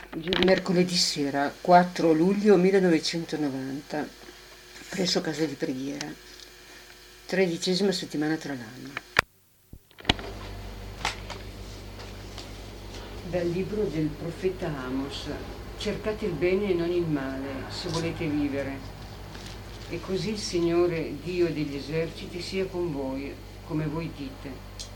Mercoledì sera, 4 luglio 1990, presso casa di preghiera, 13ª settimana tra l'anno. Dal libro del profeta Amos: cercate il bene e non il male, se volete vivere. E così il Signore, Dio degli eserciti, sia con voi, come voi dite.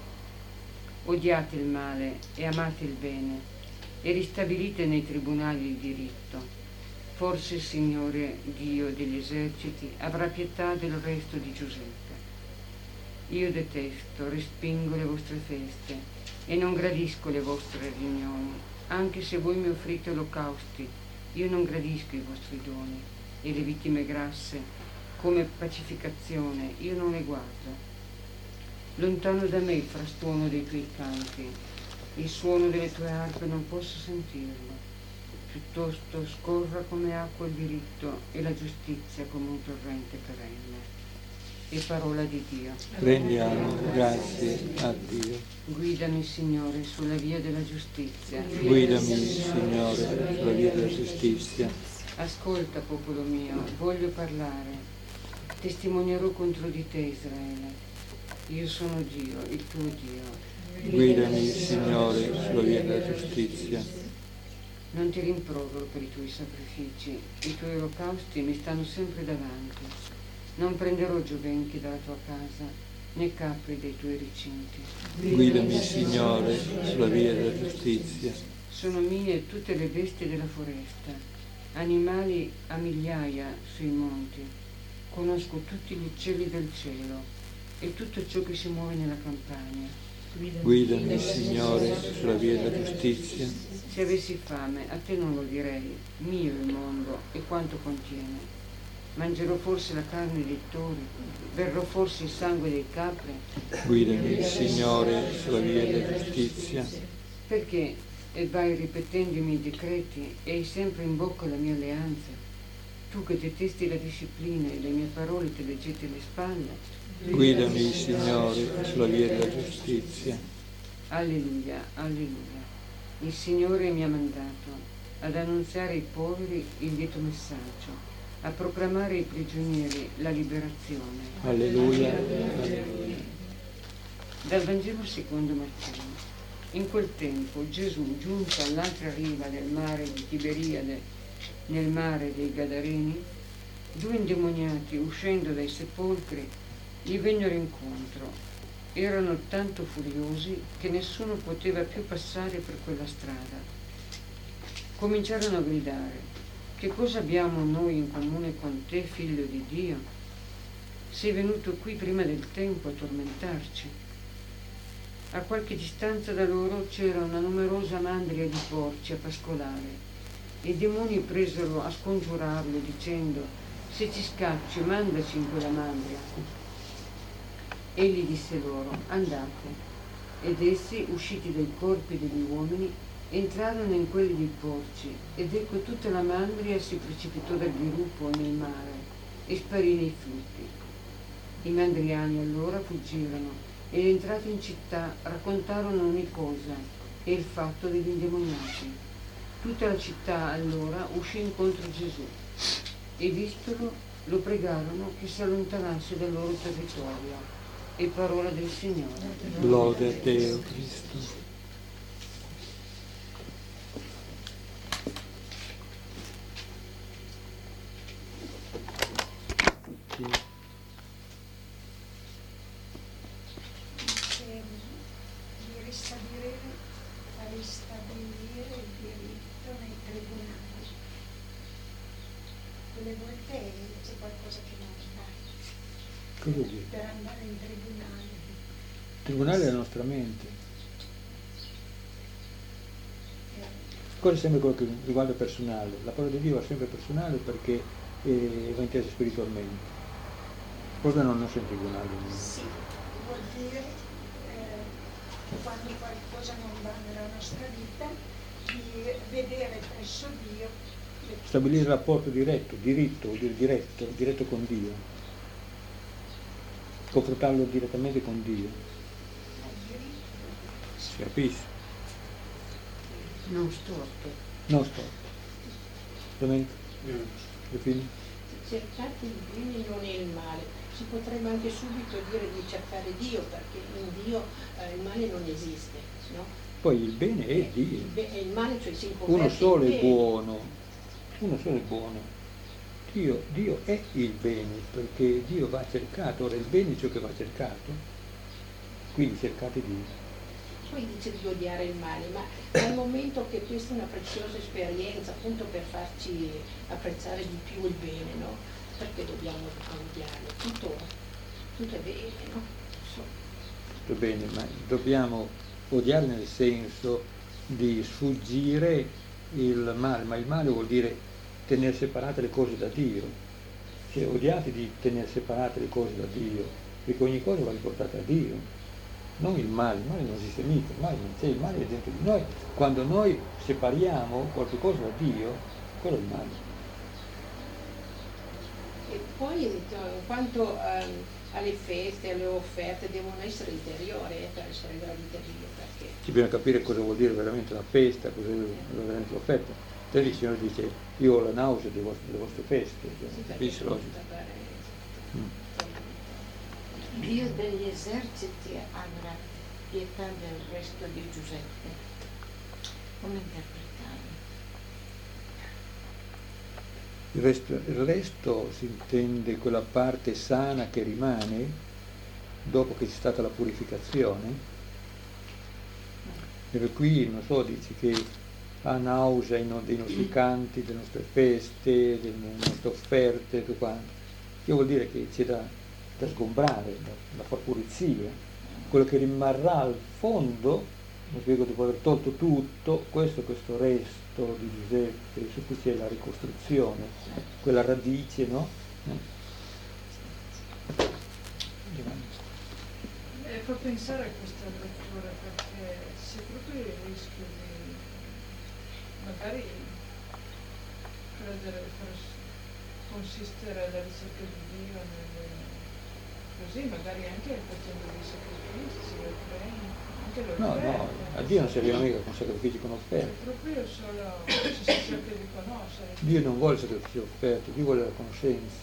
Odiate il male e amate il bene, e ristabilite nei tribunali il diritto. Forse il Signore, Dio degli eserciti, avrà pietà del resto di Giuseppe. Io detesto, respingo le vostre feste e non gradisco le vostre riunioni. Anche se voi mi offrite olocausti, io non gradisco i vostri doni, e le vittime grasse come pacificazione io non le guardo. Lontano da me il frastuono dei tuoi canti, il suono delle tue arpe non posso sentirlo. Piuttosto scorra come acqua il diritto e la giustizia come un torrente perenne. E parola di Dio. Rendiamo grazie a Dio. Guidami, Signore, sulla via della giustizia. Guidami, Signore, sulla via della giustizia. Ascolta, popolo mio, voglio parlare. Testimonierò contro di te, Israele. Io sono Dio, il tuo Dio. Guidami, Signore, sulla via della giustizia. Non ti rimprovero per i tuoi sacrifici, i tuoi olocausti mi stanno sempre davanti. Non prenderò giovenchi dalla tua casa, né capri dei tuoi recinti. Guidami, Signore, sulla via della giustizia. Sono mie tutte le bestie della foresta, animali a migliaia sui monti. Conosco tutti gli uccelli del cielo e tutto ciò che si muove nella campagna. Guidami, Signore, sulla via della giustizia. Se avessi fame, a te non lo direi, mio il mondo e quanto contiene. Mangerò forse la carne dei tori, berrò forse il sangue dei capri. Guidami, Signore, sulla via della giustizia. Perché vai ripetendo i miei decreti e hai sempre in bocca la mia alleanza? Tu che detesti la disciplina e le mie parole te le getti alle spalle. Guidami, Signore, sulla via della giustizia. Alleluia, alleluia. Il Signore mi ha mandato ad annunziare ai poveri il lieto messaggio, a proclamare ai prigionieri la liberazione. Alleluia, alleluia. Dal Vangelo secondo Matteo. In quel tempo Gesù, giunto all'altra riva del mare di Tiberiade, nel mare dei Gadareni, 2 indemoniati, uscendo dai sepolcri, gli vennero incontro. Erano tanto furiosi che nessuno poteva più passare per quella strada. Cominciarono a gridare: che cosa abbiamo noi in comune con te, figlio di Dio? Sei venuto qui prima del tempo a tormentarci. A qualche distanza da loro c'era una numerosa mandria di porci a pascolare. I demoni presero a scongiurarlo dicendo: se ci scacci, mandaci in quella mandria. Egli disse loro: andate. Ed essi, usciti dai corpi degli uomini, entrarono in quelli dei porci, ed ecco tutta la mandria si precipitò dal dirupo nel mare e sparì nei flutti. I mandriani allora fuggirono ed entrati in città raccontarono ogni cosa e il fatto degli indemoniati. Tutta la città allora uscì incontro a Gesù e vistolo lo pregarono che si allontanasse dal loro territorio. E parola del Signore. Lode a Dio, Cristo. Di ristabilire il diritto nei tribunali. Quelle volte c'è qualcosa che non va. Cosa dici? Per andare in tribunale. Il tribunale è la nostra mente. Cosa è sempre quello che riguarda personale. La parola di Dio è sempre personale perché va intesa spiritualmente. Cosa non è in tribunale? Sì, vuol dire quando qualcosa non va nella nostra vita, di vedere presso Dio. Stabilire il rapporto diretto, diritto, vuol dire diretto con Dio. Confrontarlo direttamente con Dio. Si capisce? Non storto. non storto. Domenica? Le figlie? Cercate il bene, non il male. Si potrebbe anche subito dire di cercare Dio, perché in Dio il male non esiste, no? Poi il bene è Dio. Il male, cioè, si converte Uno solo in è bene. buono. Uno solo è buono. Dio è il bene, perché Dio va cercato. Ora il bene è ciò che va cercato. Quindi cercate Dio. Poi dice di odiare il male, ma dal momento che questa è una preziosa esperienza appunto per farci apprezzare di più il bene, no? Perché dobbiamo odiarlo? Tutto è bene, no? Tutto bene, ma dobbiamo odiare nel senso di sfuggire il male, ma il male vuol dire tenere separate le cose da Dio. Cioè odiate di tenere separate le cose da Dio, perché ogni cosa va riportata a Dio. Non il male non esiste mica, il male non c'è, il male è dentro di noi. Quando noi separiamo qualche cosa da Dio, quello è il male. E poi in quanto alle feste, alle offerte, devono essere interiori per essere gradite a Dio, perché Ci bisogna capire cosa vuol dire veramente la festa, cosa vuol dire veramente l'offerta. Te il Signore dice, io ho la nausea delle vostre feste, sì, perché capisci è logico? tutta per- Dio degli eserciti avrà pietà del resto di Giuseppe. Come interpretarlo? Il resto si intende quella parte sana che rimane dopo che c'è stata la purificazione. E qui, non so, dici che ha nausea dei nostri canti, delle nostre feste, delle nostre offerte, tutto quanto. Che vuol dire che c'è da sgombrare, da far pulizia. Quello che rimarrà al fondo, mi spiego, dopo aver tolto tutto, questo resto di Giuseppe, su cui c'è la ricostruzione, quella radice, no? Fa pensare a questa lettura, perché c'è proprio il rischio di magari credere, far consistere la ricerca di Dio così, magari anche facendo dei sacrifici, anche No, a Dio non serviva mica con sacrifici, con offerte. Proprio solo se si cerca di conoscere. Dio non vuole sacrifici e offerte, Dio vuole la conoscenza.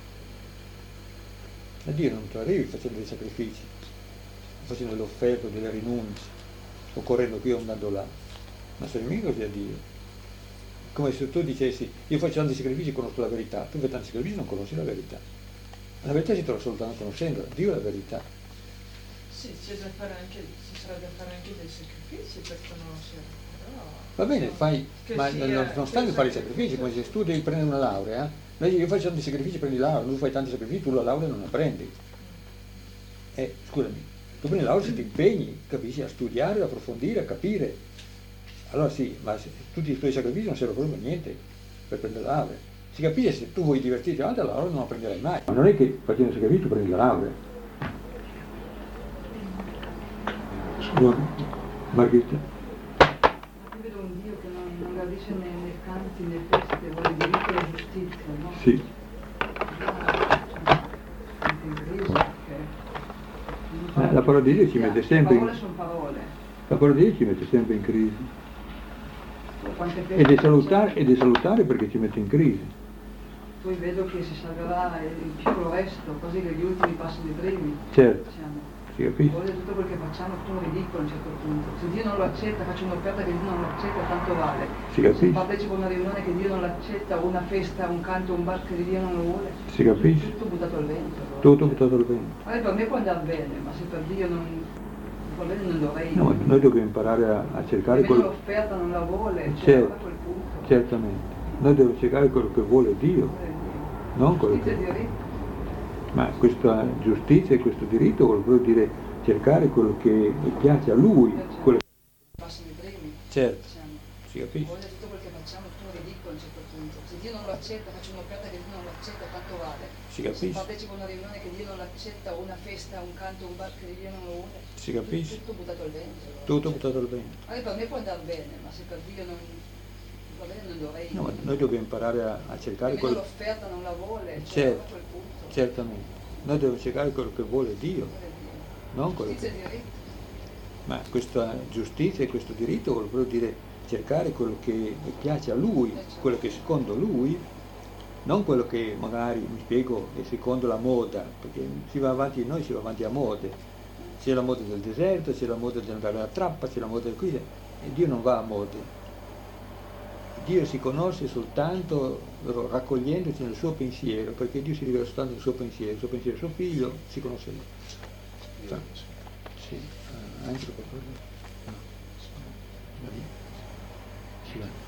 A Dio non tu arrivi facendo dei sacrifici, facendo delle offerte o delle rinunce, o correndo qui o andando là. Non serve mica così a Dio. Come se tu dicessi, io faccio tanti sacrifici e conosco la verità, tu fai tanti sacrifici e non conosci la verità. La verità si trova soltanto conoscendola, Dio è la verità. Sì, ci sarà da fare anche dei sacrifici per conoscere, però... Va bene, fai, ma non stai a fare i sacrifici, come se tu devi prendere una laurea, io faccio tanti sacrifici, prendi la laurea, tu fai tanti sacrifici, tu la laurea non la prendi. Scusami, tu prendi la laurea se ti impegni, capisci, a studiare, ad approfondire, a capire. Allora sì, ma tutti i tuoi sacrifici non servono proprio a niente per prendere la laurea. Si capisce, se tu vuoi divertirti alla laurea non la prenderai mai. Ma non è che facendo sacrificio prendi la laurea. Scusa, Margherita? Io vedo un Dio che non gradisce né canti né feste, vuole diritto e giustizia, no? Sì. Anche in crisi, perché... La parola di Dio ci mette sempre parole sono parole. La parola di Dio ci mette sempre in crisi. Quante feste Ed è salutare perché ci mette in crisi. Poi vedo che si salverà il piccolo resto, così che gli ultimi passano i primi. Certo, Diciamo. si capisce? Vuole tutto quel che facciamo è tutto ridicolo a un certo punto. Se Dio non lo accetta, faccio un'offerta che Dio non lo accetta, tanto vale. Si capisce? Se partecipo a una riunione che Dio non l'accetta, o una festa, un canto, un bar che Dio non lo vuole, Si capisce? tutto buttato al vento. Tutto buttato al vento. Magari per me può andare bene, ma se per Dio non va bene non dovrei. No, noi dobbiamo imparare a cercare Se quello quello. l'offerta non la vuole, cioè Certo. a quel punto. Certamente. Noi dobbiamo cercare quello che vuole Dio, non quello Giustizia e che. diritto. Ma questa giustizia e questo diritto vuol proprio dire cercare quello che piace a Lui. Quello... Passano i primi. Certo, Diciamo. si capisce? Vuole tutto quel che facciamo è tutto ridicolo a un certo punto. Se Dio non lo accetta, faccio un'offerta che Dio non lo accetta, tanto vale. Si capisce? Se partecipo a una riunione che Dio non l'accetta, o una festa, un canto, un bar che Dio non lo vuole, Si capisce? tutto buttato al vento. Tutto buttato al vento. Magari per me può andare bene, ma se per Dio non va bene non dovrei. No, ma noi dobbiamo imparare a cercare Almeno quello. l'offerta non la vuole, cioè Certo. a quel punto. Certamente. Noi dobbiamo cercare quello che vuole Dio, non quello Giustizia che. e diritto. Ma questa giustizia e questo diritto vuol proprio dire cercare quello che piace a lui, quello che secondo lui, non quello che magari, mi spiego, è secondo la moda, perché noi si va avanti a mode. C'è la moda del deserto, c'è la moda di andare alla trappa, c'è la moda di qui, e Dio non va a mode. Dio si conosce soltanto raccogliendoci nel suo pensiero, perché Dio si rivela soltanto nel suo pensiero, il suo figlio si conosce lui. Sì, anche qualcosa. No. Va bene. Sì, va.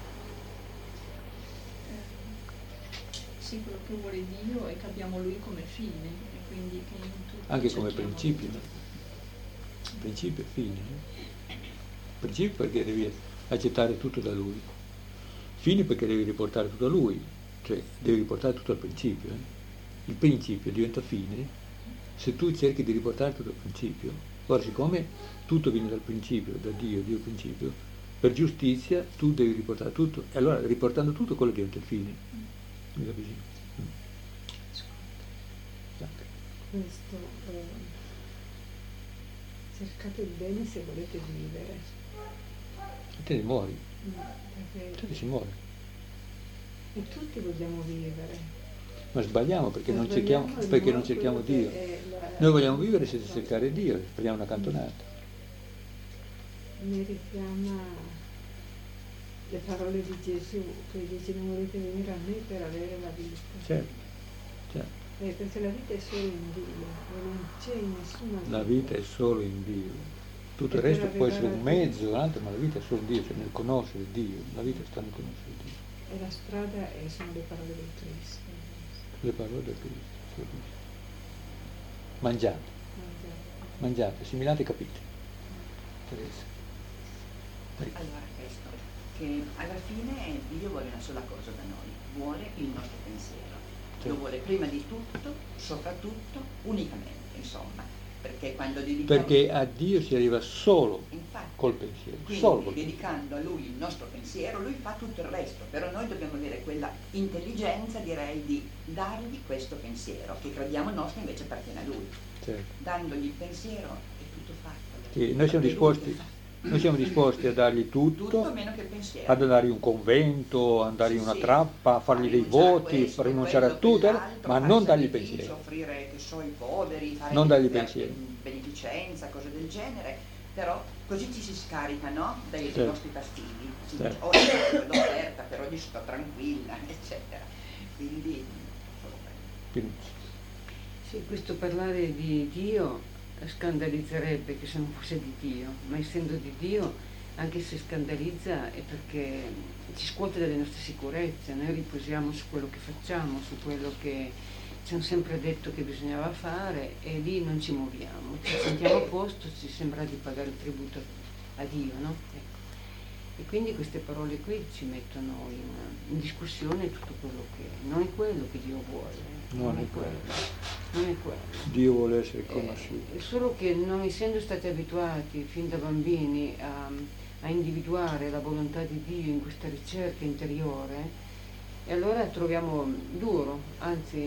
Sì, quello che vuole Dio è che abbiamo Lui come fine e quindi che in tutto Anche come cerchiamo principio, Lui. no? Principio e fine. Principio perché devi accettare tutto da Lui. Fine perché devi riportare tutto a Lui, cioè devi riportare tutto al principio. Il principio diventa fine se tu cerchi di riportare tutto al principio. Ora, siccome tutto viene dal principio, da Dio, Dio principio, per giustizia tu devi riportare tutto, e allora riportando tutto quello diventa il fine. Mi capisci? Questo, cercate il bene se volete vivere. E te ne muori, Perché te si muore. e tutti vogliamo vivere. Ma sbagliamo perché non Sbagliamo, cerchiamo quello Dio. che è Noi vogliamo vivere senza cercare Dio, prendiamo una cantonata. mi richiama le parole di Gesù che dice non volete venire a me per avere la vita. Certo, certo. Perché la vita è solo in Dio e non c'è nessuna La vita è solo in Dio. Tutto il E per resto può essere arrivare un a Dio. mezzo, un altro, ma la vita è solo in Dio, cioè nel conoscere Dio. La vita sta nel conoscere Dio. E la strada sono le parole del Cristo. Le parole del Cristo. Mangiate, mangiate, assimilate e capite. Teresa. Prego. Allora questo, che alla fine Dio vuole una sola cosa da noi, vuole il nostro pensiero. Lo vuole prima di tutto, soprattutto, unicamente, insomma, perché quando dedichiamo... Perché a Dio si arriva solo Infatti, col pensiero, quindi solo col pensiero. dedicando a Lui il nostro pensiero, Lui fa tutto il resto, però noi dobbiamo avere quella intelligenza, direi, di dargli questo pensiero, che crediamo nostro invece appartiene a Lui. Certo. Dandogli il pensiero è tutto fatto. Sì, noi siamo disposti a dargli Tutto meno che il pensiero. ad andargli in un convento, andargli in una trappa, a fargli dei voti, rinunciare a tutto, ma non dargli il pensiero. Offrire, che so, i poveri, fare Non dargli il pensiero. beneficenza, cose del genere, però così ci si scarica, no? Dai Certo. nostri fastidi. Si Certo. dice, oh, l'ho aperta, però oggi sto tranquilla, eccetera. Quindi, solo quello. Sì, questo parlare di Dio scandalizzerebbe che se non fosse di Dio, ma essendo di Dio, anche se scandalizza è perché ci scuote dalle nostre sicurezze, noi riposiamo su quello che facciamo, su quello che ci hanno sempre detto che bisognava fare e lì non ci muoviamo, ci sentiamo a posto, ci sembra di pagare il tributo a Dio, no? Ecco. E quindi queste parole qui ci mettono in discussione tutto quello che non è quello che Dio vuole. Non è quello. Dio vuole essere conosciuto. Solo che non essendo stati abituati fin da bambini a individuare la volontà di Dio in questa ricerca interiore, e allora troviamo duro, anzi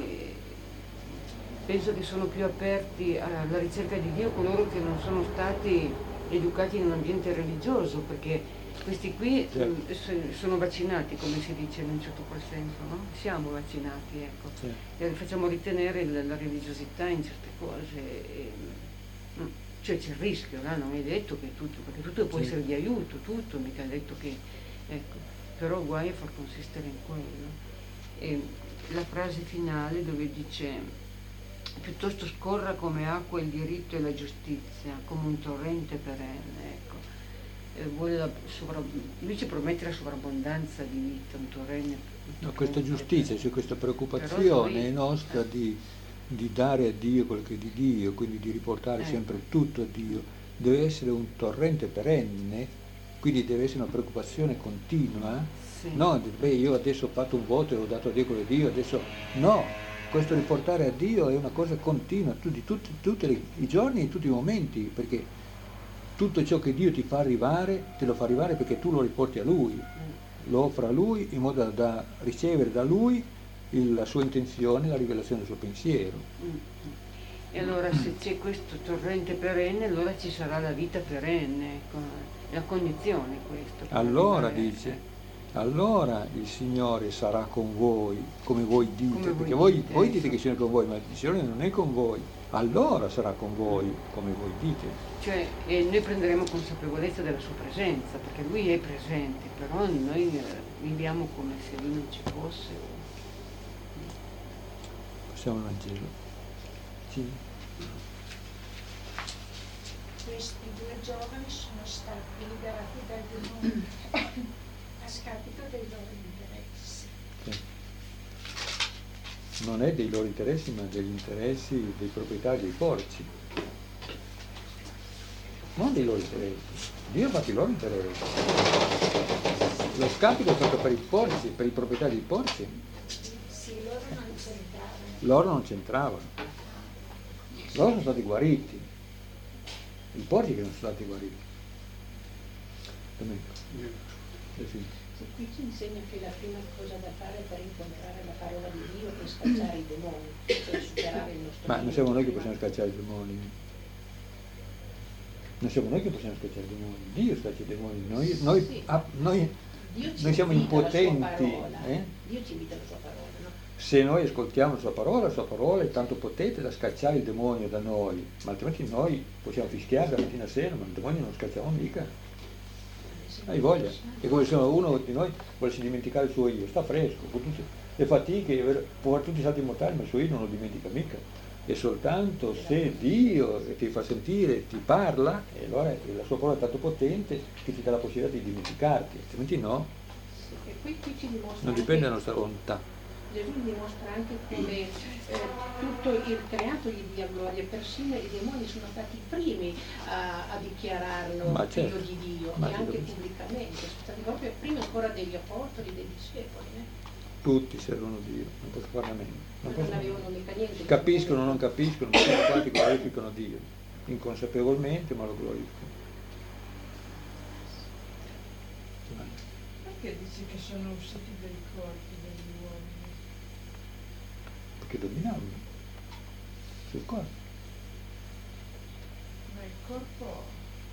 penso che sono più aperti alla ricerca di Dio coloro che non sono stati educati in un ambiente religioso, perché questi qui sono vaccinati, come si dice in un certo qual senso, no? Siamo vaccinati, ecco. E facciamo ritenere la religiosità in certe cose. Cioè c'è il rischio, no? Non è detto che tutto, perché tutto può essere di aiuto, tutto, mica è detto che... Ecco, però guai a far consistere in quello. E la frase finale dove dice piuttosto scorra come acqua il diritto e la giustizia, come un torrente perenne, ecco. Lui ci promette la sovrabbondanza di vita, un torrente. No, questa giustizia, cioè questa preoccupazione nostra di dare a Dio quello che è di Dio, quindi di riportare sempre tutto a Dio, deve essere un torrente perenne, quindi deve essere una preoccupazione continua. No, io adesso ho fatto un voto e ho dato a Dio quello che è Dio, adesso no, questo riportare a Dio è una cosa continua, tutti i giorni e tutti i momenti, perché tutto ciò che Dio ti fa arrivare, te lo fa arrivare perché tu lo riporti a Lui, lo offra a Lui in modo da ricevere da Lui la sua intenzione, la rivelazione del suo pensiero. E allora se c'è questo torrente perenne, allora ci sarà la vita perenne, ecco. la condizione questo. per Allora arrivare- dice, allora il Signore sarà con voi, come voi dite, Come voi perché voi dite, dite ecco. che il Signore è con voi, ma il Signore non è con voi, allora sarà con voi, come voi dite. Cioè, e noi prenderemo consapevolezza della sua presenza, perché lui è presente, però noi viviamo come se lui non ci fosse. Passiamo al Vangelo. Sì. Questi due giovani sono stati liberati dal demonio a scapito dei loro interessi. Sì. Non è dei loro interessi, ma degli interessi dei proprietari dei porci. Non dei loro interessi. Dio ha fatto i loro interessi. Lo scapito è stato per i porci, per i proprietari dei porci. Sì, loro non c'entravano. Loro non c'entravano. Loro sono stati guariti. I porci che non sono stati guariti. Domenico. Sì. E qui ci insegna che la prima cosa da fare per incontrare la parola di Dio è scacciare i demoni, cioè superare il nostro Ma non limite siamo noi che primario. possiamo scacciare i demoni. Non siamo noi che possiamo scacciare i demoni. Dio scaccia i demoni. Noi, Sì. Dio ci noi siamo invita alla sua impotenti. parola. Eh? Dio ci invita alla sua parola, no? Se noi ascoltiamo la sua parola è tanto potente da scacciare il demonio da noi, ma altrimenti noi possiamo fischiare da mattina a sera, ma il demonio non lo scacciamo mica. Hai voglia? È come se uno di noi volesse dimenticare il suo io, sta fresco, con tutte le fatiche, può fare tutti i salti mortali, ma il suo io non lo dimentica mica. E soltanto se Dio ti fa sentire, ti parla, e allora la sua parola è tanto potente che ti dà la possibilità di dimenticarti, altrimenti no, Sì, e qui ci dimostra non dipende dalla anche- nostra volontà. Gesù dimostra anche come tutto il creato gli dia gloria, persino i demoni sono stati i primi a dichiararlo Ma figlio certo, di Dio, ma e anche certo. pubblicamente, sono stati proprio prima ancora degli apostoli, dei discepoli, Tutti servono Dio, non posso farne a meno. Non non posso- avevano mica niente. Capiscono o non capiscono, ma tutti quanti glorificano Dio, inconsapevolmente ma lo glorificano. Perché dici che sono usciti dai corpi degli uomini? Perché dominavano sul corpo. Ma il corpo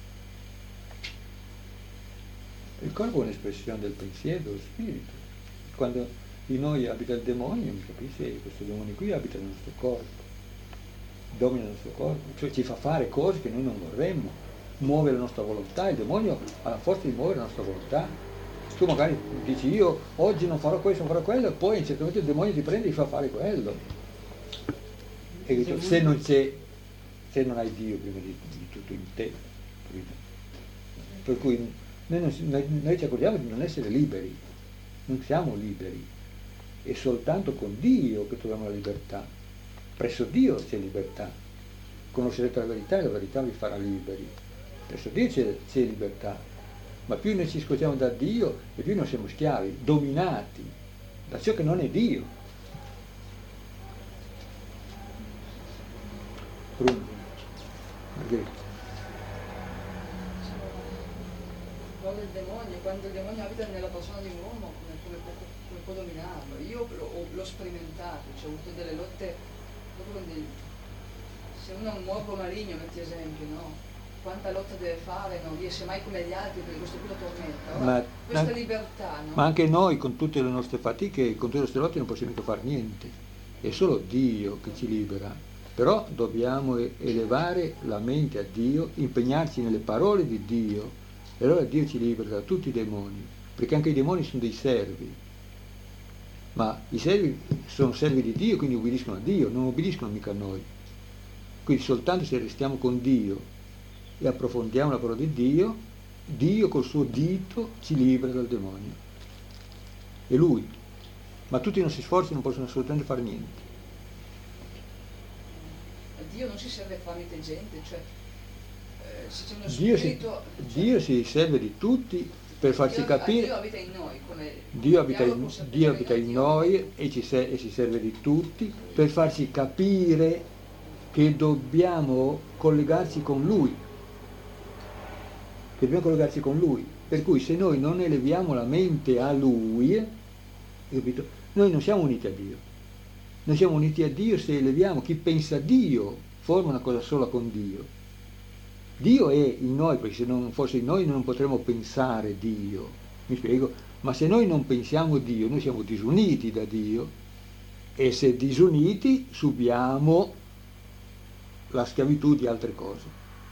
Il corpo è un'espressione del pensiero, dello spirito. Quando in noi abita il demonio, mi capisci, questo demonio qui abita nel nostro corpo, domina il nostro corpo, cioè ci fa fare cose che noi non vorremmo, muove la nostra volontà, il demonio ha la forza di muovere la nostra volontà. Tu magari dici io oggi non farò questo, non farò quello, e poi in un certo momento il demonio ti prende e ti fa fare quello. E dico, se non hai Dio prima di tutto in te, capito? Per cui noi ci accorgiamo di non essere liberi, non siamo liberi, è soltanto con Dio che troviamo la libertà, presso Dio c'è libertà, conoscerete la verità e la verità vi farà liberi, presso Dio c'è libertà, ma più noi ci scostiamo da Dio e più noi siamo schiavi, dominati da ciò che non è Dio. Brunzi, Margherita. Quando il demonio, quando il demonio abita nella persona di un uomo, come può dominarlo? Io l'ho sperimentato, cioè, ho avuto delle lotte proprio con se uno è un morbo maligno, metti esempio, no? Quanta lotta deve fare, non riesce mai come gli altri perché questo qui lo tormenta. Ora, questa libertà, no? Ma anche noi con tutte le nostre fatiche, con tutte le nostre lotte non possiamo mica fare niente, è solo Dio che ci libera, però dobbiamo elevare la mente a Dio, impegnarci nelle parole di Dio, e allora Dio ci libera da tutti i demoni, perché anche i demoni sono dei servi, ma i servi sono servi di Dio, quindi obbediscono a Dio, non obbediscono mica a noi. Quindi soltanto se restiamo con Dio e approfondiamo la parola di Dio, Dio col suo dito ci libera dal demonio. È Lui. Ma tutti i nostri sforzi non possono assolutamente fare niente. Dio non si serve tramite gente, cioè se c'è uno Dio spirito... Dio si serve di tutti per farci capire. Dio abita in noi, come Dio abita in noi e si serve di tutti per farci capire che dobbiamo collegarci con Lui. Che dobbiamo collegarci con Lui. Per cui se noi non eleviamo la mente a Lui, capito? Noi non siamo uniti a Dio. Noi siamo uniti a Dio se eleviamo chi pensa a Dio, forma una cosa sola con Dio. Dio è in noi, perché se non fosse in noi non potremmo pensare Dio, mi spiego? Ma se noi non pensiamo Dio, noi siamo disuniti da Dio, e se disuniti subiamo la schiavitù di altre cose.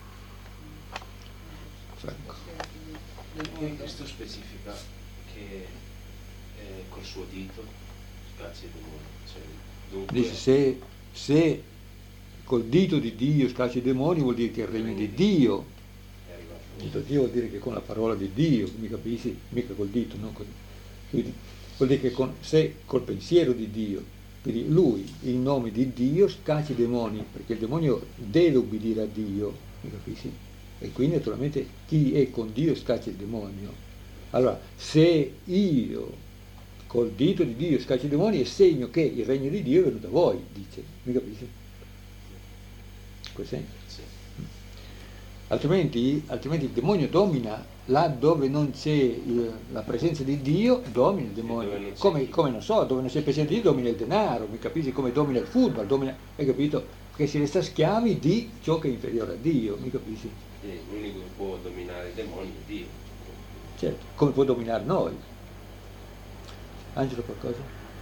Franco. Nel testo specifica che col suo dito scaccia i demoni. Cioè, dunque... Dice, se col dito di Dio scaccia i demoni vuol dire che il regno di Dio, il dito di Dio vuol dire che con la parola di Dio, mi capisci? Mica col dito, no? Quindi, vuol dire che se col pensiero di Dio, quindi lui, in nome di Dio, scaccia i demoni, perché il demonio deve obbedire a Dio, mi capisci? E quindi naturalmente chi è con Dio scaccia il demonio. Allora, se io col dito di Dio scaccia i demoni è segno che il regno di Dio è venuto a voi, dice, mi capisci? In quel senso. Sì. Altrimenti il demonio domina là dove non c'è la presenza di Dio, domina il demonio. Come non so, dove non c'è la presenza di Dio domina il denaro, mi capisci? Come domina il football, hai capito? Perché si resta schiavi di ciò che è inferiore a Dio, mi capisci? L'unico che può dominare il demonio è Dio. Certo, come può dominare noi. Angelo, qualcosa?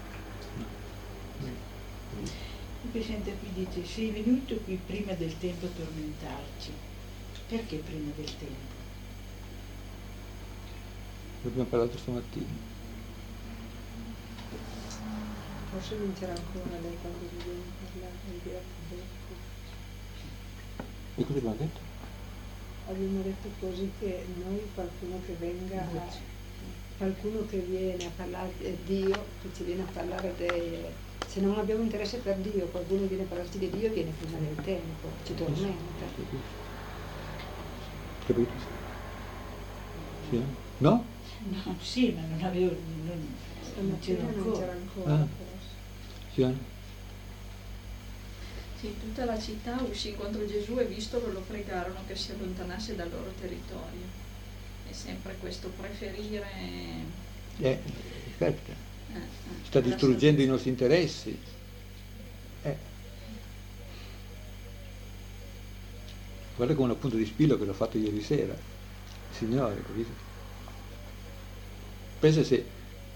Il Presidente qui dice: sei venuto qui prima del tempo a tormentarci. Perché prima del tempo? Ne abbiamo parlato stamattina. Forse vincerà ancora lei quando vi viene parlare di E cosa abbiamo detto? Abbiamo detto così che noi qualcuno che venga, qualcuno che viene a parlare di Dio, che ci viene a parlare se non abbiamo interesse per Dio, qualcuno viene a parlarci di Dio, viene prima del tempo, ci tormenta. Capito? Sì? No? No, sì, ma non avevo... non c'era ancora. Sì? Sì, tutta la città uscì contro Gesù e vistolo lo pregarono che si allontanasse dal loro territorio. È sempre questo preferire... Aspetta. Sta distruggendo i nostri interessi. Guarda come un appunto di Spillo che l'ho fatto ieri sera. Il Signore, capito? Pensa se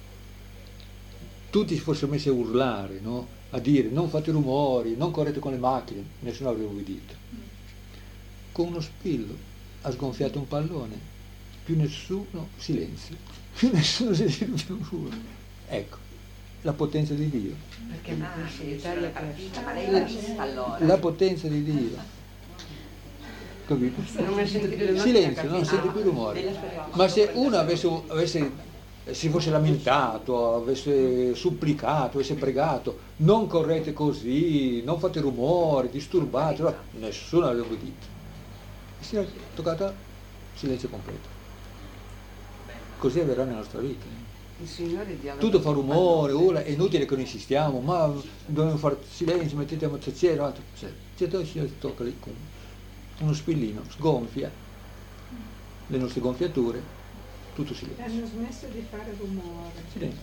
tutti si fossero messi a urlare, no? A dire non fate rumori, non correte con le macchine, nessuno avrebbe ubbidito. Con uno Spillo ha sgonfiato un pallone, più nessuno, silenzio, più nessuno si dice più urla. Ecco, la potenza di Dio. Perché l'Italia è partita, ma lei l'ha vista allora. La potenza di Dio. Capito? Non Silenzio, non sente più rumore. Ma se uno si fosse lamentato, avesse supplicato, avesse pregato, non correte così, non fate rumore, disturbate, no, nessuno avrebbe ubbidito. Si è toccata silenzio completo. Così avverrà nella nostra vita. Il Signore dialoga. Tutto fa rumore, ora è inutile che noi insistiamo, ma dobbiamo fare silenzio, mettete a mozzaziere, altro. Certo, il Signore tocca lì con uno spillino, sgonfia le nostre gonfiature, tutto silenzio. Hanno smesso di fare rumore. Silenzio.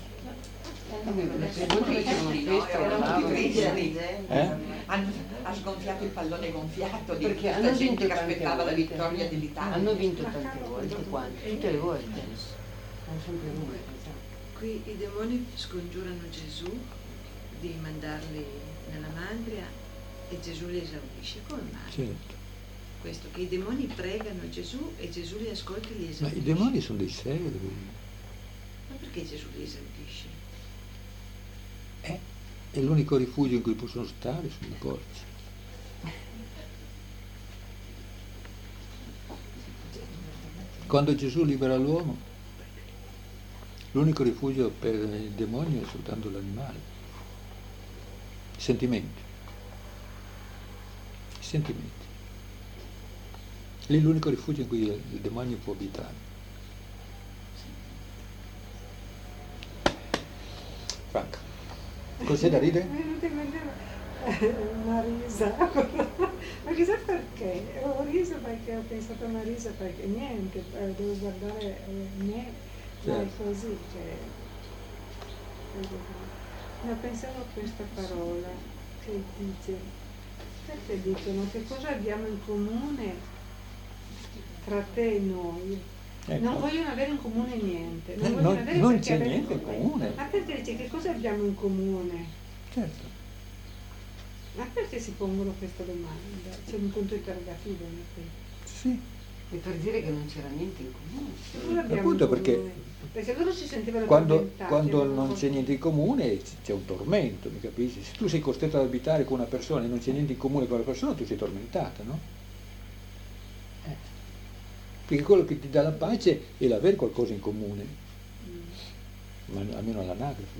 Ha sgonfiato il pallone gonfiato di Perché tutta hanno gente vinto che aspettava la tante volte. vittoria dell'Italia. Hanno vinto tante volte, quante? Tutte le volte. Hanno sempre vinto. Qui i demoni scongiurano Gesù di mandarli nella mandria e Gesù li esaudisce. Come mai? Certo. Questo, che i demoni pregano Gesù e Gesù li ascolta e li Ma esaudisce. i demoni sono dei servi. Ma perché Gesù li esaudisce? È l'unico rifugio in cui possono stare, sono i porci. Quando Gesù libera l'uomo, l'unico rifugio per il demonio è soltanto l'animale. I sentimenti. I sentimenti. Lì è l'unico rifugio in cui il demonio può abitare. Franca, cos'è da ridere? Mi è venuta in mente una risa, ma chissà perché, ho riso perché ho pensato a una risa perché niente, devo guardare me, ma è così che... Ma pensavo a questa parola che dice, perché dicono che cosa abbiamo in comune tra te e noi. Ecco. Non vogliono avere in comune niente. Non, Non- vogliono avere non perché c'è avere niente in comune. Ma perché dice che cosa abbiamo in comune? Certo. Ma perché si pongono questa domanda? C'è un punto interrogativo in qui. Sì. E per dire che non c'era niente in comune. Cosa abbiamo Appunto in perché comune? Perché loro si sentivano Quando tormentati, non c'è niente in comune c'è un tormento, mi capisci? Se tu sei costretto ad abitare con una persona e non c'è niente in comune con la persona, tu sei tormentata, no? Perché quello che ti dà la pace è l'avere qualcosa in comune, ma almeno all'anagrafe.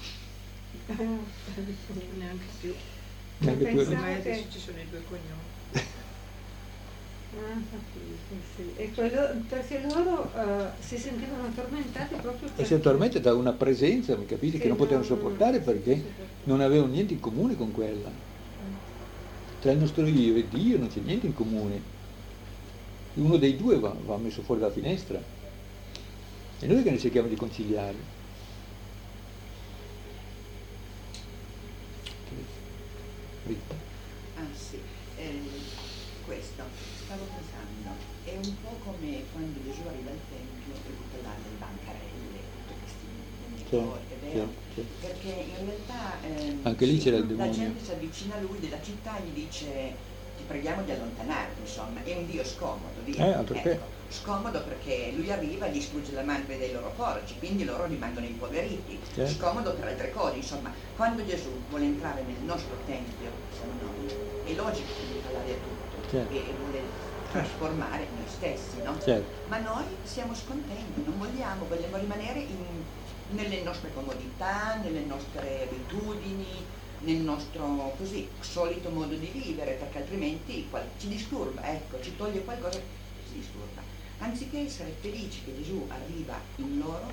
Neanche più. Neanche più. Ormai adesso ci sono i 2 cognomi. Capito, sì. E perché loro si sentivano tormentati proprio E perché... si tormenta da una presenza, mi capisci, che non potevano sopportare perché sì. non avevano niente in comune con quella. Tra il nostro io e Dio non c'è niente in comune. Uno dei due va messo fuori dalla finestra. E noi che ne cerchiamo di conciliare. Rita. Ah sì, questo, stavo pensando, è un po' come quando Gesù arriva al Tempio e butta là le bancarelle, tutti questi munitori, è vero? Sì. Perché in realtà Anche lì c'era il la demonio. gente si avvicina a lui della città e gli dice ti preghiamo di allontanarti, insomma, è un Dio scomodo, via. Altro che. Scomodo perché lui arriva e gli strugge la madre dei loro porci, quindi loro rimangono impoveriti. Certo. Scomodo per altre cose, insomma, quando Gesù vuole entrare nel nostro tempio, siamo noi, è logico che gli fa l'aria tutto Certo. e vuole trasformare noi stessi, no? Certo. Ma noi siamo scontenti, non vogliamo rimanere nelle nostre comodità, nelle nostre abitudini, nel nostro così solito modo di vivere, perché altrimenti ci disturba, ecco, ci toglie qualcosa che ci disturba. Anziché essere felici che Gesù arriva in loro,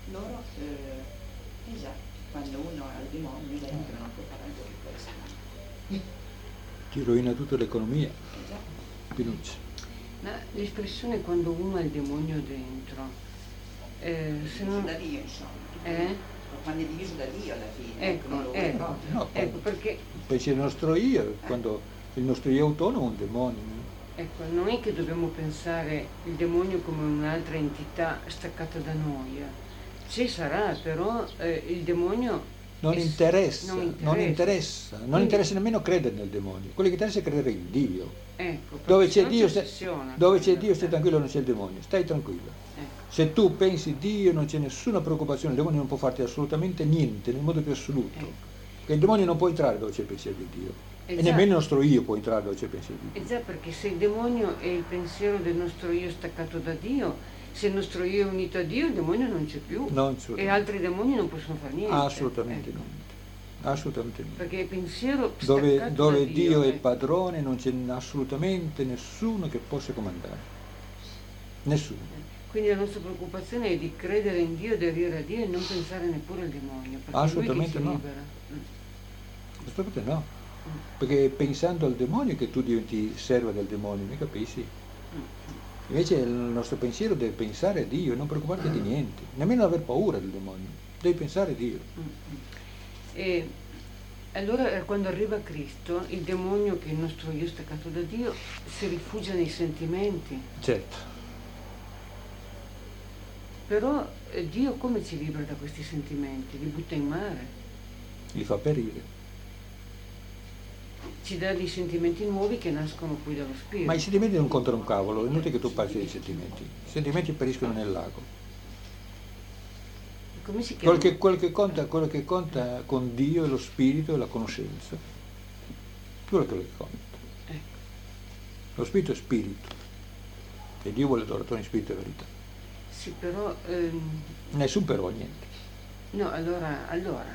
esatto, quando uno ha il demonio dentro non può fare altro che questo. Ti rovina tutta l'economia. Esatto. Pinucci. Ma l'espressione quando uno ha il demonio dentro, se non... Da Dio, insomma. Quando è diviso da Dio alla fine. Ecco, No, ecco perché... Poi c'è il nostro io, quando il nostro io autonomo è un demonio. Ecco, non è che dobbiamo pensare il demonio come un'altra entità staccata da noi. Ci sarà, però il demonio Non interessa nemmeno credere nel demonio. Quello che interessa è credere in Dio. Ecco, Dove c'è non Dio, ci ossessiona. dove c'è Dio stai tranquillo, non c'è il demonio, stai tranquillo. Ecco. Se tu pensi Dio non c'è nessuna preoccupazione, il demonio non può farti assolutamente niente nel modo più assoluto. Ecco. Perché il demonio non può entrare dove c'è il pensiero di Dio. E Esatto. nemmeno il nostro io può entrare dove c'è il pensiero di Dio. E già, perché se il demonio è il pensiero del nostro io staccato da Dio, se il nostro io è unito a Dio, il demonio non c'è più. Non E assolutamente. altri demoni non possono fare niente. Assolutamente Ecco. niente. Assolutamente niente. Perché il pensiero staccato Dove da Dio è è padrone non c'è assolutamente nessuno che possa comandare. Nessuno. Quindi la nostra preoccupazione è di credere in Dio, aderire a Dio e non pensare neppure al demonio, perché Assolutamente è lui no. che ci libera. Assolutamente no. Perché pensando al demonio che tu diventi servo del demonio, mi capisci? Invece il nostro pensiero deve pensare a Dio e non preoccuparti di niente, nemmeno aver paura del demonio, devi pensare a Dio. E allora quando arriva Cristo, il demonio, che è il nostro io staccato da Dio, si rifugia nei sentimenti. Certo. Però Dio come ci libera da questi sentimenti? Li butta in mare, Li fa perire. ci dà dei sentimenti nuovi che nascono poi dallo spirito. Ma i sentimenti non contano un cavolo, è inutile che tu parli dei sentimenti. I sentimenti periscono nel lago. Come si chiama? Quello che conta con Dio è lo spirito e la conoscenza. Quello che conta. Ecco. Lo spirito è spirito. E Dio vuole adoratori in spirito e verità. Sì, però... Nessun però, niente. No, allora,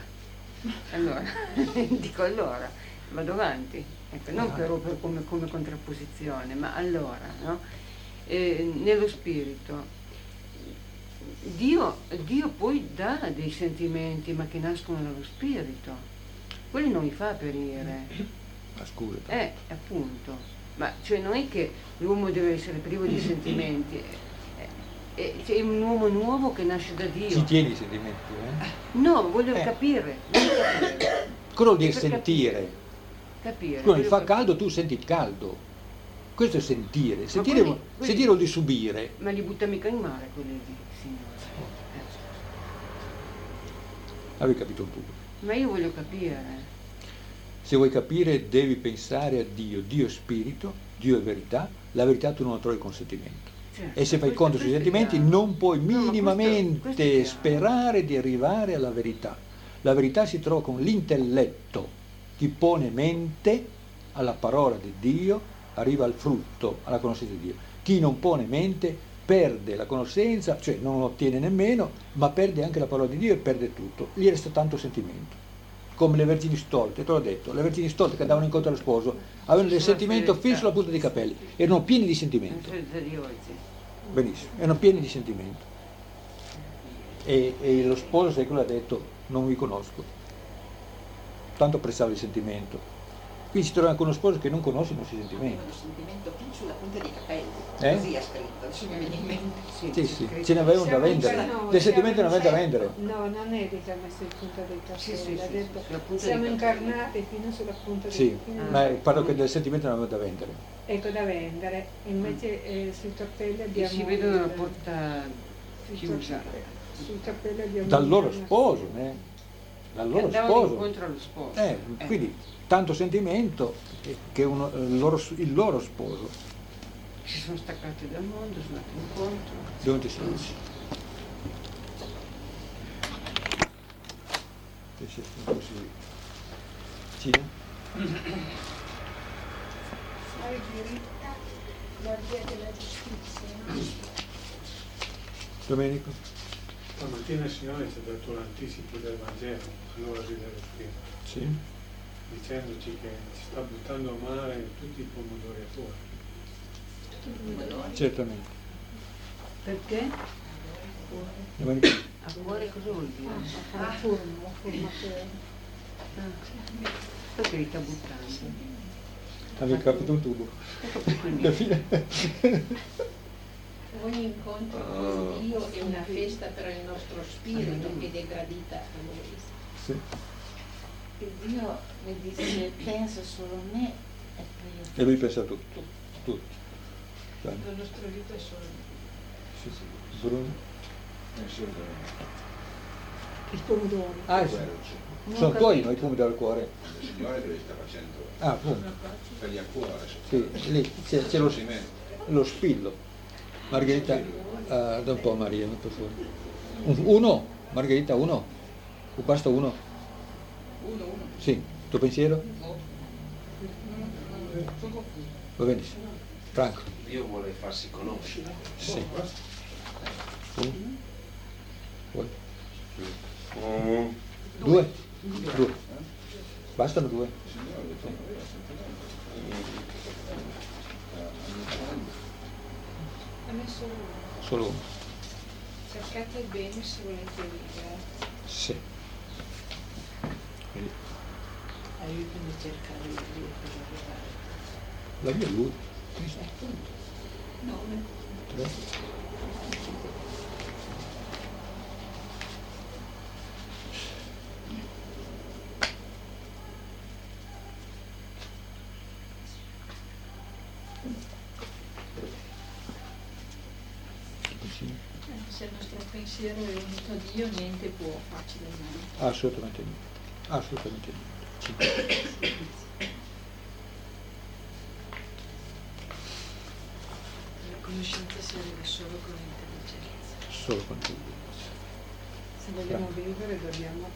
dico allora, vado avanti, ecco, non però come contrapposizione, ma allora, no? Nello spirito, Dio poi dà dei sentimenti, ma che nascono dallo spirito, quelli non li fa perire. Ma scusa. Appunto, ma cioè non è che l'uomo deve essere privo di sentimenti, c'è un uomo nuovo che nasce da Dio. Ci tieni i sentimenti, No, voglio capire. Quello vuol dire sentire. Capire. Quello mi fa caldo, tu senti il caldo. Questo è sentire. Sentire, quelli- sentire vuol dire subire. Ma li butta mica in mare quelli lì, signore. Avevi capito un po'. Ma io voglio capire. Se vuoi capire devi pensare a Dio. Dio è spirito, Dio è verità, la verità tu non la trovi con sentimento. Certo, E se fai conto sui sentimenti non puoi No, ma minimamente questo è chiaro. sperare di arrivare alla verità. La verità si trova con l'intelletto, chi pone mente alla parola di Dio arriva al frutto, alla conoscenza di Dio. Chi non pone mente perde la conoscenza, cioè non ottiene nemmeno, ma perde anche la parola di Dio e perde tutto. Gli resta tanto sentimento. Come le vergini stolte, te l'ho detto, le vergini stolte che andavano incontro allo sposo avevano del sentimento fisso sulla punta dei capelli, erano pieni di sentimento. Di oggi. Benissimo, erano pieni di sentimento. E lo sposo, sai cosa ha detto? Non vi conosco. Tanto apprezzava il sentimento. Qui si trova anche uno sposo che non conosce i nostri sentimenti. Avevano sentimento fin sulla punta dei capelli. Eh? Così ha scritto, adesso mi viene in mente. Sì, sì, ce ne avevano da Siamo vendere. incarnati, Del sentimento ne avevano da siamo- vendere. No, non è che ha messo il punta dei capelli, Sì, sì, ha sì, detto sulla punta siamo dei capelli. incarnati fino sulla punta dei Sì, fino ma alla- parlo che del sentimento ne avevano da vendere. Ecco, da vendere, invece sui cappelli Che abbiamo... si vedono la il- porta sui chiusa. Sui cappelli abbiamo... Dal loro una- sposo, dal loro Andavano sposo. incontro allo sposo. Quindi tanto sentimento che il loro sposo. Si sono staccati dal mondo, sono andati incontro. Dove ti sei? Cina? Margherita, la via della giustizia, no? Domenico? Stamattina il Signore ci ha dato l'anticipo del Vangelo, allora si deve scrivere, Sì. dicendoci che ci sta buttando a mare tutti i pomodori a fuori. Certamente. Perché? Domenico? A cuore cosa vuol dire? La formazione. Perché li sta buttando? Avevi capito un tubo. Ogni incontro con Dio è una festa per il nostro spirito ed è gradita a noi. Sì. E Dio mi dice pensa solo a me e poi io E lui pensa a tutto. Tutto. La nostra vita è solo Sì, sì. Bruno? Il pomodoro. Ah, sì. Sono tuoi noi pomodori al cuore. Il Signore che li sta facendo Ah, appunto. per gli a cuore. Sì, lì c'è lo spillo. Margherita, da un po' Maria, per favore. Uno? Margherita, uno? O basta uno? uno. Sì, tuo pensiero? Va benissimo. Franco? Dio vuole farsi conoscere. Sì. Uno? Vuoi? Due? Due. Bastano due? A me solo uno. Solo uno. Cercate il bene se volete vivere. Sì. Quindi Aiutami a cercare la via per arrivare. la via è lui. Cristo. Nome. Tre. Se il nostro pensiero è unito a Dio, niente può farci del male. Assolutamente niente. Assolutamente niente. La conoscenza si arriva solo con l'intelligenza. Solo con l'intelligenza. Se vogliamo vivere dobbiamo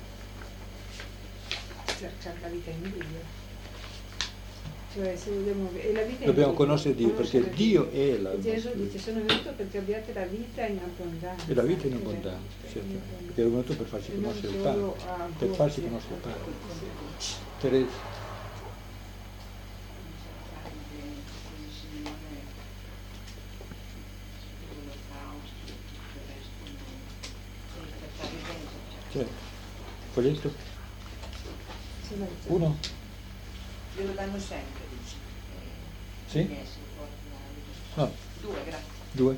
cercare la vita in Dio. Cioè, se vogliamo, e la vita è Dobbiamo in Dio, conoscere Dio, perché Dio è la Gesù nostra dice sono venuto perché abbiate la vita in abbondanza. E la vita in abbondanza, certo. Perché è venuto per farci conoscere il Padre. Per farci conoscere il Padre. Teresa. Certo. Foglietto? Uno? Glielo danno sempre, dice. Sì? No. Due, grazie. Due?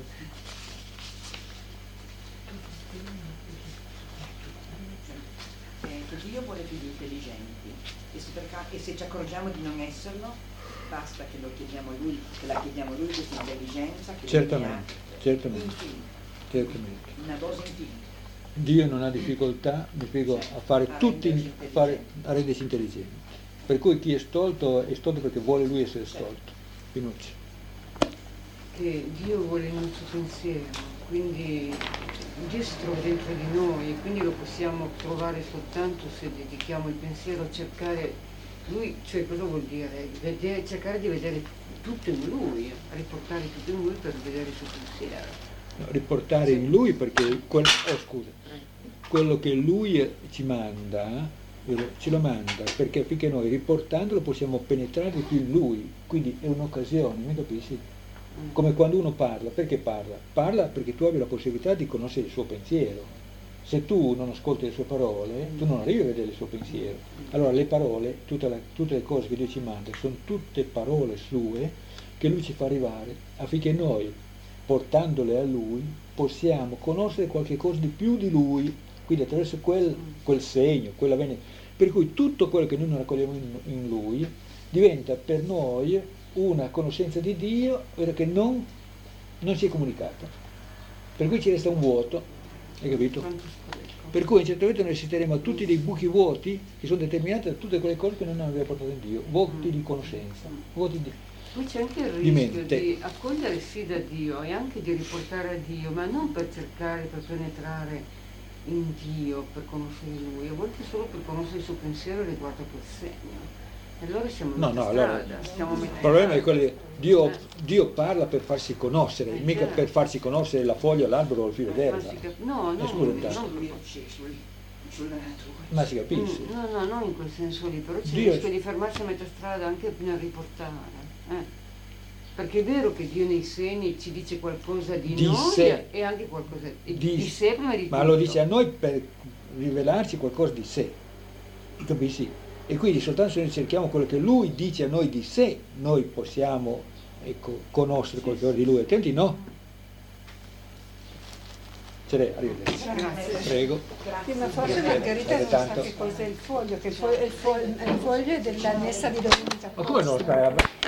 Che Dio vuole figli intelligenti e se ci accorgiamo di non esserlo, basta che lo chiediamo a lui, che la chiediamo a lui questa intelligenza che Certamente, certamente, infinita, certamente. una dose infinita. Dio non ha difficoltà, mi spiego, a fare tutti, a rendersi intelligenti. Per cui chi è stolto perché vuole lui essere stolto. Pinucci. Che Dio vuole il nostro pensiero, quindi Dio si trova dentro di noi e quindi lo possiamo trovare soltanto se dedichiamo il pensiero a cercare lui, cioè cosa vuol dire? Cercare di vedere tutto in lui, riportare tutto in lui per vedere il suo pensiero. No, riportare in lui perché quello che lui ci manda, ce lo manda perché affinché noi riportandolo possiamo penetrare di più in lui, quindi è un'occasione, mi capisci? Come quando uno parla, perché parla? Parla perché tu hai la possibilità di conoscere il suo pensiero. Se tu non ascolti le sue parole, tu non arrivi a vedere il suo pensiero. Allora le parole, tutte le cose che Dio ci manda, sono tutte parole sue che lui ci fa arrivare affinché noi, portandole a lui, possiamo conoscere qualche cosa di più di lui, quindi attraverso quel segno, quella vena. Per cui tutto quello che noi non raccogliamo in lui diventa per noi una conoscenza di Dio che non si è comunicata. Per cui ci resta un vuoto, hai capito? Per cui a un certo momento noi assisteremo a tutti dei buchi vuoti che sono determinati da tutte quelle cose che noi non abbiamo portato in Dio, vuoti di conoscenza, vuoti di... Poi c'è anche il rischio di accogliere sì da Dio e anche di riportare a Dio, ma non per cercare, per penetrare in Dio, per conoscere Lui, a volte solo per conoscere il suo pensiero riguardo a quel segno. E allora siamo in strada, allora, stiamo il problema è quello che Dio parla per farsi conoscere, mica per farsi conoscere la foglia, l'albero o il filo d'erba. No, non sulla natura. Ma si capisce. No, non in quel senso lì, però c'è il rischio di fermarsi a metà strada anche nel riportare. Perché è vero che Dio nei segni ci dice qualcosa di noi sé. E anche qualcosa di sé prima di tutto. Ma lo dice a noi per rivelarci qualcosa di sé, capisci? E quindi soltanto se noi cerchiamo quello che Lui dice a noi di sé, noi possiamo conoscere qualcosa di Lui, altrimenti no. Arrivederci. Prego. Sì, ma forse Margherita non sa che cos'è il foglio, che il foglio è della messa di domenica. Ma come non lo sai?